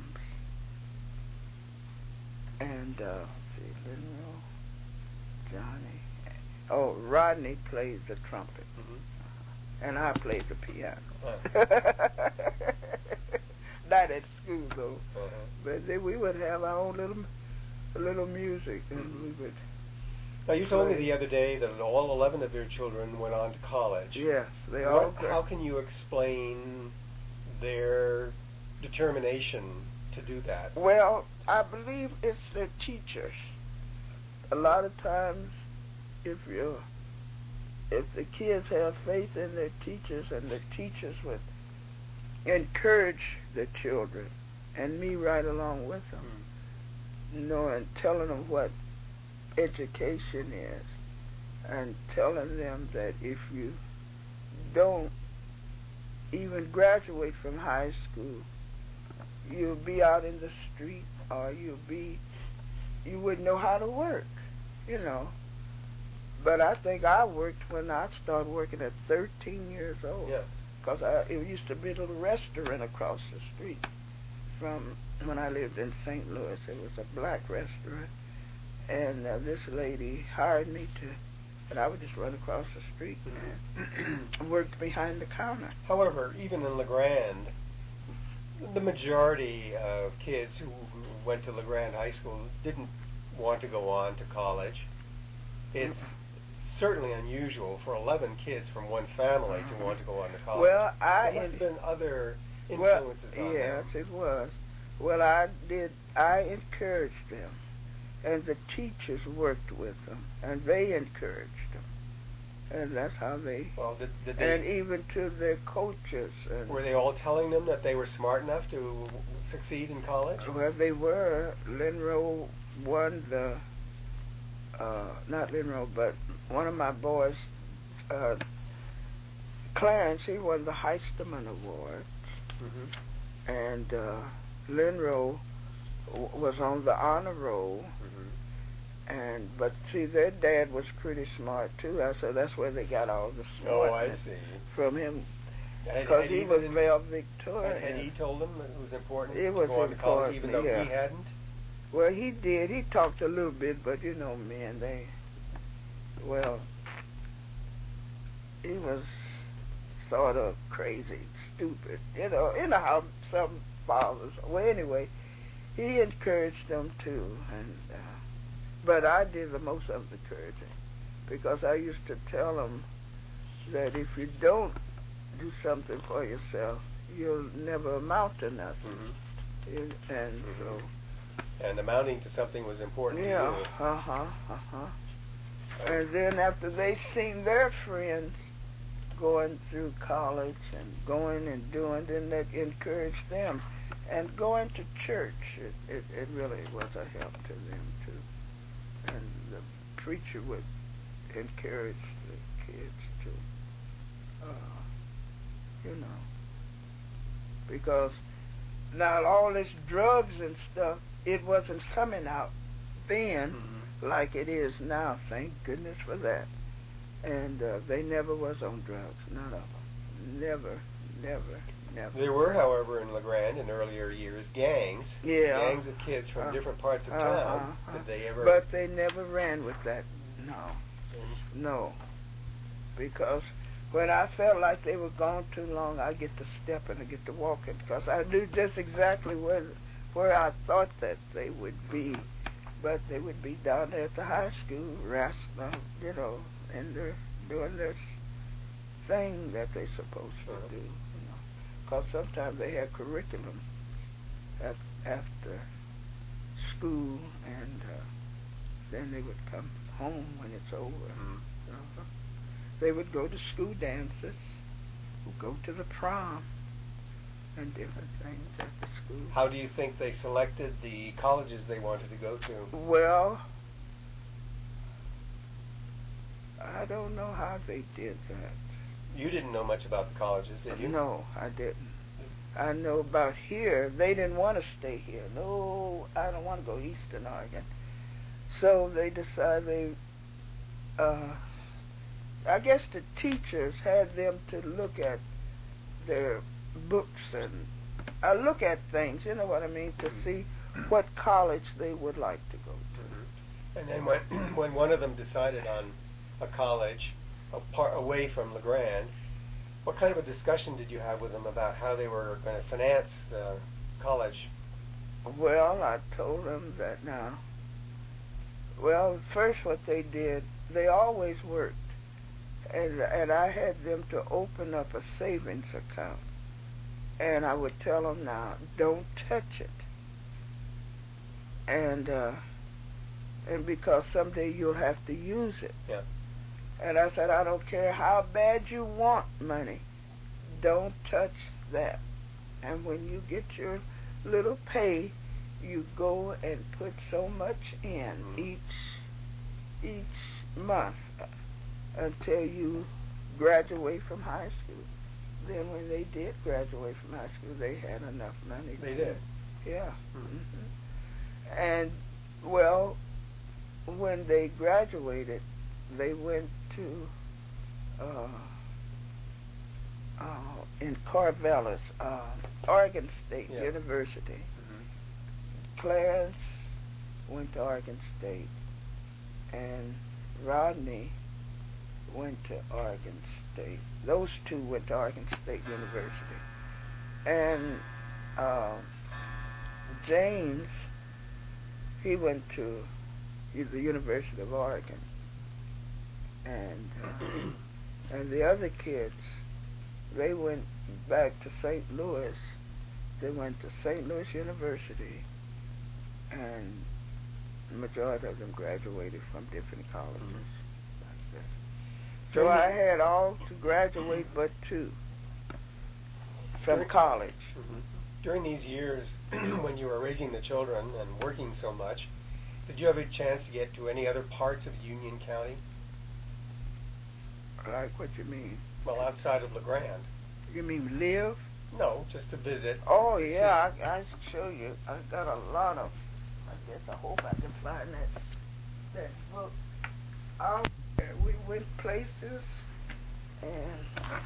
And, uh, let's see, Linrow, Johnny. Oh, Rodney played the trumpet. Mm-hmm. And I played the piano. Uh-huh. Not at school, though. Uh-huh. But then we would have our own little little music, and mm-hmm. we would... Now, you told me the other day that all eleven of your children went on to college. Yes, they what, all... How can you explain their determination to do that? Well, I believe it's their teachers. A lot of times, if you if the kids have faith in their teachers, and the teachers would encourage the children, and me right along with them, knowing, telling them what education is, and telling them that if you don't even graduate from high school, you'll be out in the street, or you'll be, you wouldn't know how to work, you know. But I think I worked when I started working at thirteen years old. Yeah. Because it used to be a little restaurant across the street from when I lived in Saint Louis. It was a black restaurant. And uh, this lady hired me to, and I would just run across the street and worked behind the counter. However, even in LeGrand, the majority of kids who, who went to LeGrand High School didn't want to go on to college. It's mm-hmm. certainly unusual for eleven kids from one family mm-hmm. to want to go on to college. Well, I there must have been other well, influences on yes, them. it was. Well, I did. I encouraged them, and the teachers worked with them, and they encouraged them, and that's how they. Well, did, did they? And even to their coaches. And were they all telling them that they were smart enough to succeed in college? Well, they were. Linroe won the. Uh, not Linroe, but one of my boys, uh, Clarence, he won the Heisterman Award. Mm-hmm. And uh, Linroe w- was on the honor roll. Mm-hmm. And but see, their dad was pretty smart too. I said that's where they got all the smartness oh, I see. from him, Had, because had he, he was been, valedictorian. Had, had he told them that it was important it to was go on to college, even though yeah. he hadn't? Well, he did. He talked a little bit, but you know, men, they, well, he was sort of crazy, stupid. You know, you know how some fathers. Well, anyway, he encouraged them too, and uh, but I did the most of the encouraging, because I used to tell them that if you don't do something for yourself, you'll never amount to nothing. Mm-hmm. And, and mm-hmm. so. And amounting to something was important yeah, to you. Yeah, uh-huh, uh-huh. And then after they seen their friends going through college and going and doing, then that encouraged them. And going to church, it, it, it really was a help to them, too. And the preacher would encourage the kids to, uh, you know, because now all this drugs and stuff, it wasn't coming out then mm-hmm. like it is now. Thank goodness for that. And uh, they never was on drugs, none of them. Never, never, never. There were, however, in LeGrand in earlier years, gangs. Yeah. Gangs of kids from uh, different parts of uh, town. Uh, Did they ever? But they never ran with that. No. Mm-hmm. No. Because when I felt like they were gone too long, I get to stepping, I get to walking, because I knew just exactly where where I thought that they would be. But they would be down there at the high school, wrestling, you know, and they're doing their thing that they're supposed to do, you know. Because sometimes they have curriculum at, after school, and uh, then they would come home when it's over. Mm-hmm. Uh, they would go to school dances, go to the prom, and different things at the school. How do you think they selected the colleges they wanted to go to? Well, I don't know how they did that. You didn't know much about the colleges, did you? No, I didn't. I know about here. They didn't want to stay here. No, I don't want to go Eastern Oregon. So they decided they, uh, I guess the teachers had them to look at their books and uh, look at things, you know what I mean, to see what college they would like to go to. And then when when one of them decided on a college apart, away from LeGrand, what kind of a discussion did you have with them about how they were going to finance the college? Well, I told them that now. Well, first what they did, they always worked, and and I had them to open up a savings account. And I would tell them now, don't touch it. And uh, and because someday you'll have to use it. Yeah. And I said, I don't care how bad you want money, don't touch that. And when you get your little pay, you go and put so much in Mhm. each each month uh, until you graduate from high school. Then when they did graduate from high school, they had enough money. They to, did. Yeah. Mhm. hmm And well, when they graduated, they went to uh, uh, in Corvallis, uh, Oregon State Yeah. University. Mhm. Clarence went to Oregon State, and Rodney went to Oregon State. Those two went to Oregon State University. And uh, James, he went to the University of Oregon. And uh, and the other kids, they went back to Saint Louis. They went to Saint Louis University, and the majority of them graduated from different colleges. Mhm. Like that. So I had all to graduate but two from During- college. Mhm. During these years, when you were raising the children and working so much, did you have a chance to get to any other parts of Union County? Like what you mean? Well, outside of LeGrand. You mean live? No, just to visit. Oh yeah, I, I show you. I got a lot of. I guess I hope I can find that that book out there. We went places, and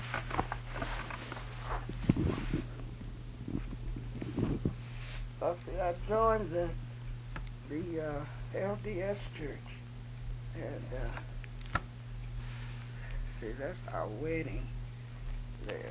well, see, I joined the the uh, L D S church, and uh, see, that's our wedding there.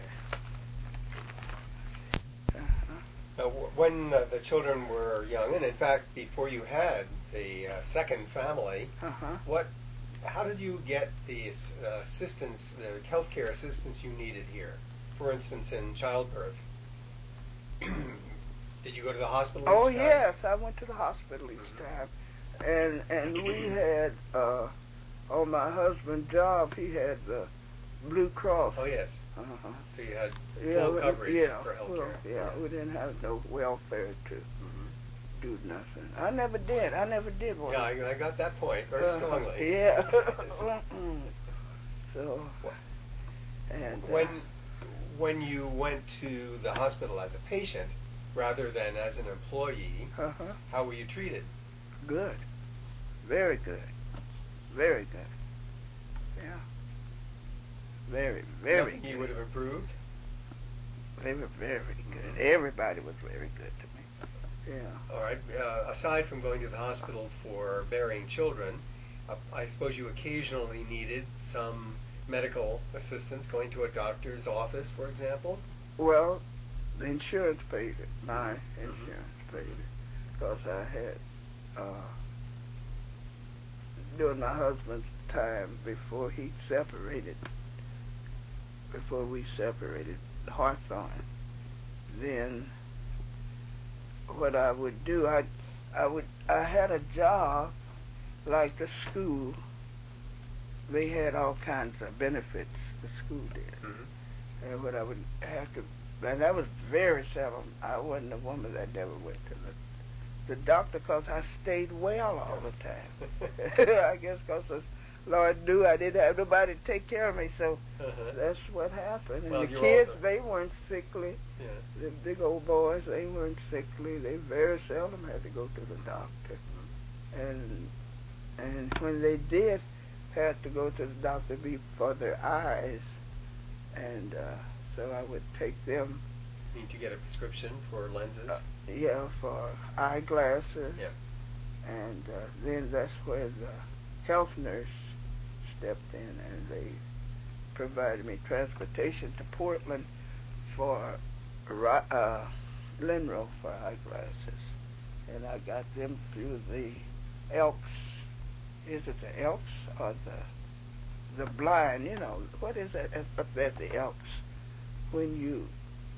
Uh-huh. Now, w- when uh, the children were young, and in fact, before you had the uh, second family, Uh-huh. what, how did you get the uh, assistance, the healthcare assistance you needed here? For instance, in childbirth, did you go to the hospital? Oh each time? yes, I went to the hospital each time, and and we had uh, on my husband's job he had the Blue Cross. Oh yes. Uh-huh. So you had Yeah, full we- coverage yeah, for health well, care. yeah, we didn't have no welfare to Mhm. do nothing. I never did. I never did one. Yeah, I, I got that point very Uh-huh. strongly. Yeah. Mm-mm. So, and uh, When when you went to the hospital as a patient rather than as an employee, uh-huh. how were you treated? Good, very good, very good. Yeah. Very, very Nothing good. you would have improved? They were very good. Everybody was very good to me. Yeah. All right. Uh, aside from going to the hospital for bearing children, uh, I suppose you occasionally needed some medical assistance, going to a doctor's office, for example? Well, the insurance paid it. My insurance paid it. Because I had, uh, during my husband's time before he separated, before we separated Hawthorne, then what I would do, I, I would, I had a job like the school. They had all kinds of benefits. The school did, Mm-hmm. and what I would have to, and that was very seldom. I wasn't a woman that never went to the, the doctor because I stayed well all the time. I guess because the Lord knew I didn't have nobody to take care of me, so Uh-huh. that's what happened. And Well, the you're kids, also- they weren't sickly. Yeah. The big old boys, they weren't sickly. They very seldom had to go to the doctor. And and when they did have to go to the doctor be for their eyes, and uh, so I would take them, Need to get a prescription for lenses? uh, yeah, for eyeglasses. Yeah. And uh, then that's where the health nurse stepped in, and they provided me transportation to Portland for ri- uh, Linro for eyeglasses, and I got them through the Elks. Is it the Elks or the the blind? You know what is that up there at the Elks when you?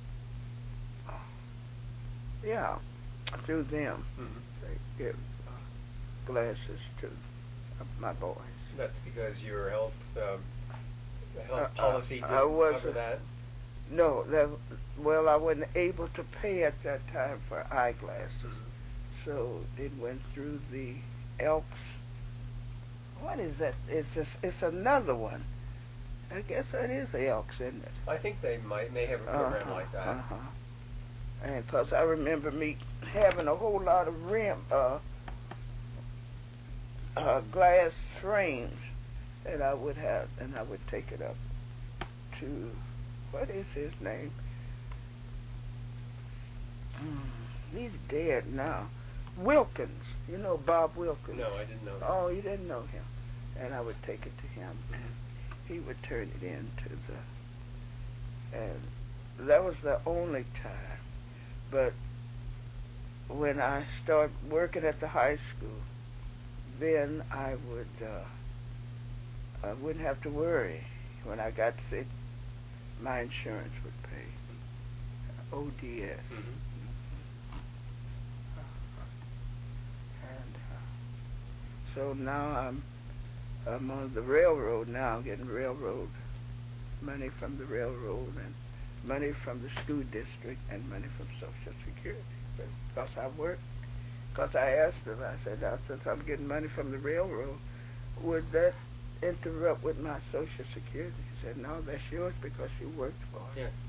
Yeah, through them Mm-hmm. they give uh, glasses to uh, my boys. That's because your health, um, health Uh, policy uh, didn't I was cover a- that? No, that, well, I wasn't able to pay at that time for eyeglasses, Mhm. also it went through the Elks. What is that? It's just, it's another one. I guess that is the Elks, isn't it? I think they might may have a program uh-huh, like that. Uh-huh. And because I remember me having a whole lot of rim, uh, uh, glass frames that I would have, and I would take it up to, what is his name? Mm, he's dead now. Wilkins. You know Bob Wilkins? No, I didn't know that. Oh, you didn't know him. And I would take it to him, and he would turn it into the, and that was the only time. But when I started working at the high school, then I would, uh, I wouldn't have to worry. When I got sick, my insurance would pay. O D S. Mm-hmm. And uh, so now I'm, I'm on the railroad now, getting railroad money from the railroad and money from the school district and money from Social Security. But because I work, because I asked them, I said, now, since I'm getting money from the railroad, would that interrupt with my Social Security? He said, no, that's yours because you worked for it. Yes.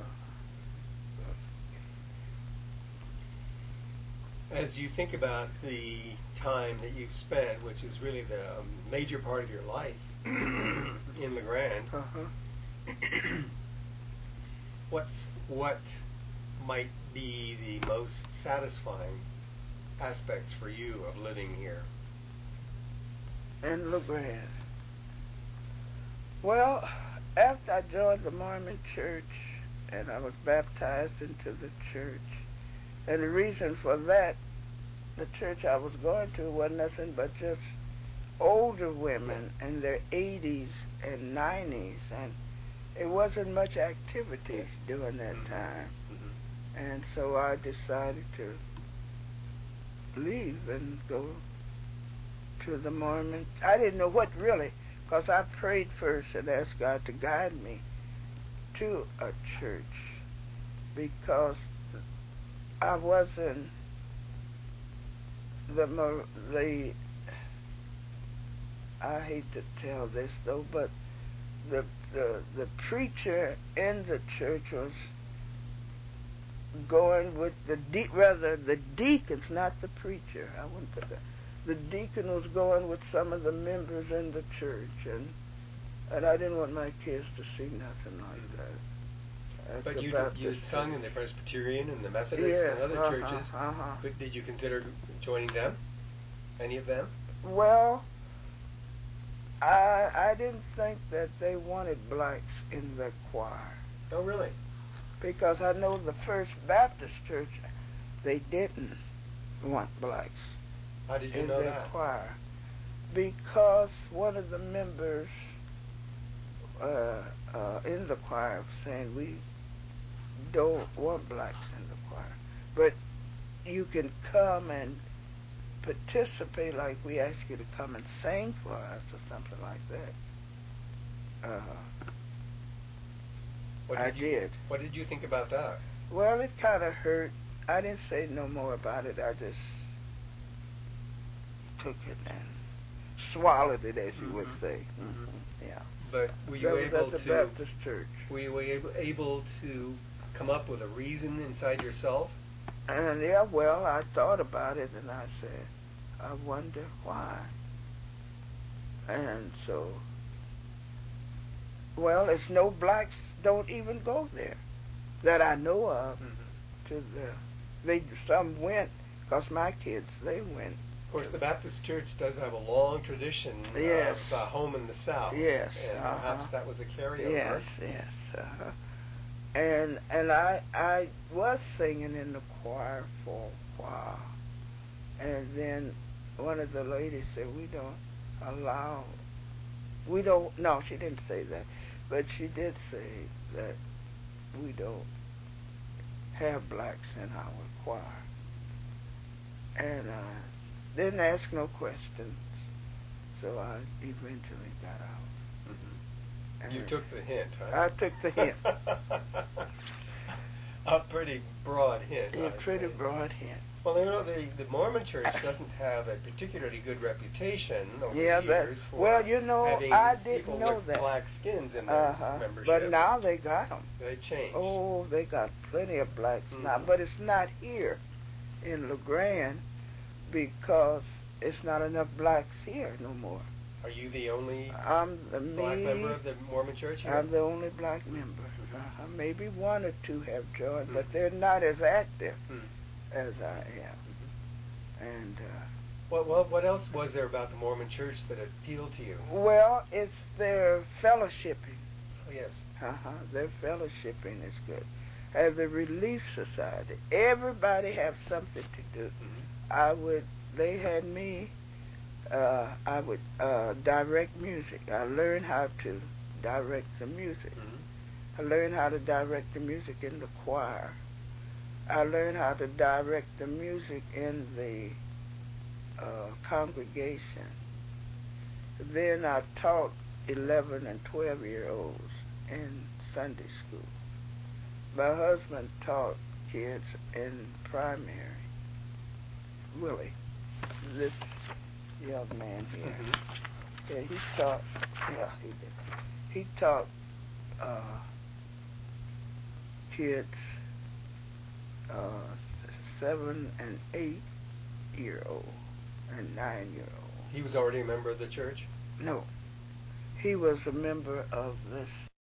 Uh, As you think about the time that you've spent, which is really the um, major part of your life in LeGrand, uh-huh. what's what might be the most satisfying aspects for you of living here? In LeGrand. Well, after I joined the Mormon church and I was baptized into the church, and the reason for that, the church I was going to wasn't nothing but just older women in their eighties and nineties, and it wasn't much activity during that mm-hmm. time. Mm-hmm. And so I decided to leave and go to the Mormon. I didn't know what really, because I prayed first and asked God to guide me to a church, because I wasn't the the I hate to tell this though, but the the the preacher in the church was going with the de- rather the deacons, not the preacher. I wouldn't put that. The deacon was going with some of the members in the church, and and I didn't want my kids to see nothing like that. At But you you sung in the Presbyterian and the Methodist yeah, and other uh-huh, churches. Uh-huh. But did you consider joining them? Any of them? Well, I I didn't think that they wanted blacks in the choir. Oh, really? Because I know the First Baptist Church, they didn't want blacks How did you in know their that? choir. Because one of the members uh, uh, in the choir was saying, we don't want blacks in the choir. But you can come and participate, like we ask you to come and sing for us or something like that. Uh, What I did, you, did. What did you think about that? Well, it kind of hurt. I didn't say no more about it. I just took it and swallowed it, as you mm-hmm. would say. Mm-hmm. Yeah. But were you that able was at the to? Baptist church. Were you able, able to come up with a reason inside yourself? And yeah, well, I thought about it, and I said, I wonder why. And so, well, it's no blacks don't even go there that I know of. Mm-hmm. To the, they some went, because my kids they went. Of course, the Baptist Church does have a long tradition yes. of uh, home in the South. Yes, and uh-huh. perhaps that was a carryover. Yes, yes. Uh-huh. And and I I was singing in the choir for a while, and then one of the ladies said, we don't allow, we don't, no, she didn't say that, but she did say that we don't have blacks in our choir. And I didn't ask no questions, so I eventually got out. Mm-hmm. You took the hint, huh? I took the hint. A pretty broad hint. A I'd pretty say. broad hint. Well, you know, the, the Mormon Church doesn't have a particularly good reputation over Yeah, the but years for well, you know, having I didn't people know with that. black skins in their Uh-huh. membership. But now they got them. They changed. Oh, they got plenty of blacks Mhm. now, but it's not here in LeGrand because it's not enough blacks here no more. Are you the only I'm the black me, member of the Mormon Church here? I'm the only black member. Uh-huh. Maybe one or two have joined, Mhm. but they're not as active Hmm. as I am. And uh, What, what what else was there about the Mormon Church that appealed to you? well, it's their fellowshipping. Oh, yes. Uh-huh. Their fellowshipping is good. As the Relief Society, everybody have something to do. Mm-hmm. I would. They had me. Uh, I would uh, direct music. I learned how to direct the music. Mm-hmm. I learned how to direct the music in the choir. I learned how to direct the music in the uh, congregation. Then I taught eleven and twelve year olds in Sunday school. My husband taught kids in primary. Willie, this young man here. Mm-hmm. Yeah, he taught. Yeah, he did. He taught uh, kids uh, seven and eight year old and nine year old. He was already a member of the church? No, he was a member of this